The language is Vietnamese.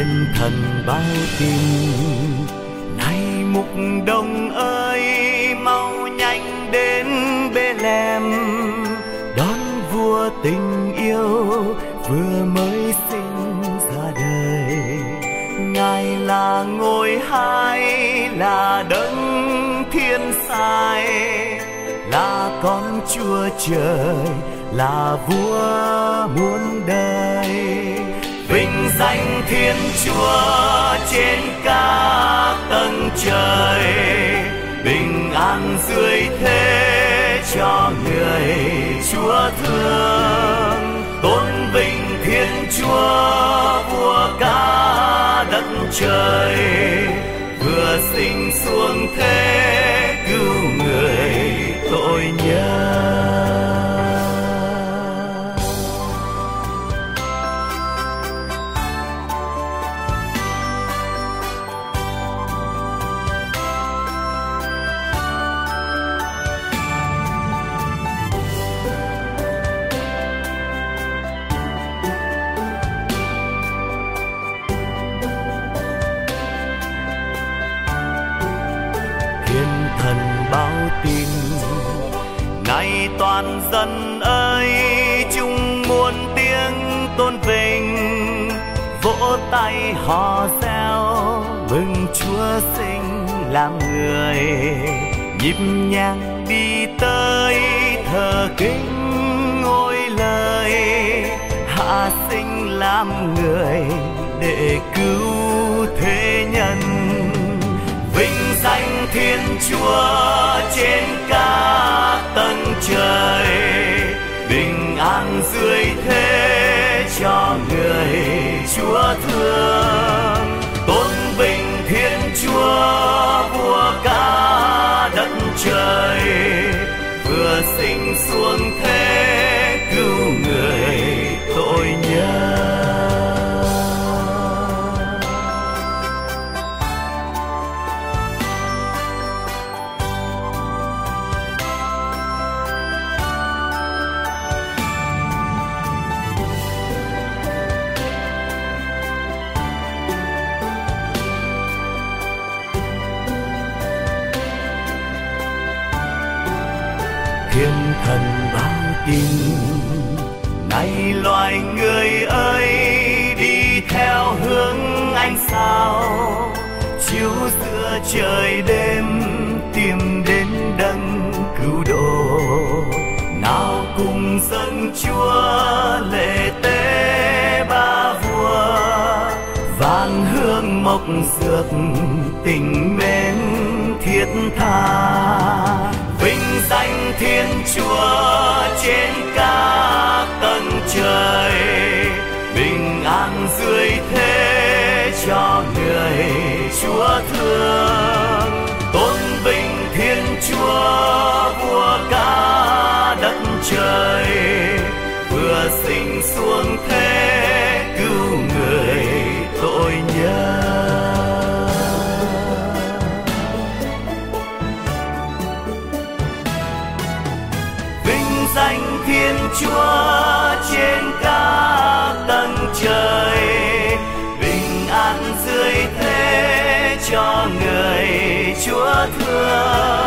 thiên thần báo tin. Này mục đồng ơi, mau nhanh đến Bethlehem đón vua tình yêu vừa mới sinh ra đời. Ngài là ngôi hai, là đấng thiên sai, là con Chúa trời, là vua muôn đời. Vinh danh Thiên Chúa trên các tầng trời, bình an dưới thế cho người Chúa thương. Tôn vinh Thiên Chúa vua cả đất trời, vừa sinh xuống thế cứu người tội nhân. Thiên thần báo tin, này toàn dân ơi, chung muôn tiếng tôn vinh, vỗ tay hò reo mừng Chúa sinh làm người. Nhịp nhàng đi tới thờ kính ngôi lời, hạ sinh làm người để cứu thế nhân. Vinh danh Thiên Chúa trên các tầng trời, bình an dưới thế cho người Chúa thương. Tôn vinh Thiên Chúa vua cả đất trời, vừa sinh xuống thế cứu người tội nhân. Thiên thần báo tin, này loài người ơi, đi theo hướng ánh sao, chiếu giữa trời đêm tìm đến đấng cứu độ. Nào cùng dâng Chúa lễ tế ba vua, vạn hương mộc dược tình mến thiết tha. Vinh danh Thiên Chúa trên các tầng trời, bình an dưới thế cho người Chúa thương. Tôn vinh Thiên Chúa vua cả đất trời, vừa sinh xuống thế cứu người tội nhân. Danh Thiên Chúa trên các tầng trời, bình an dưới thế cho người Chúa thương.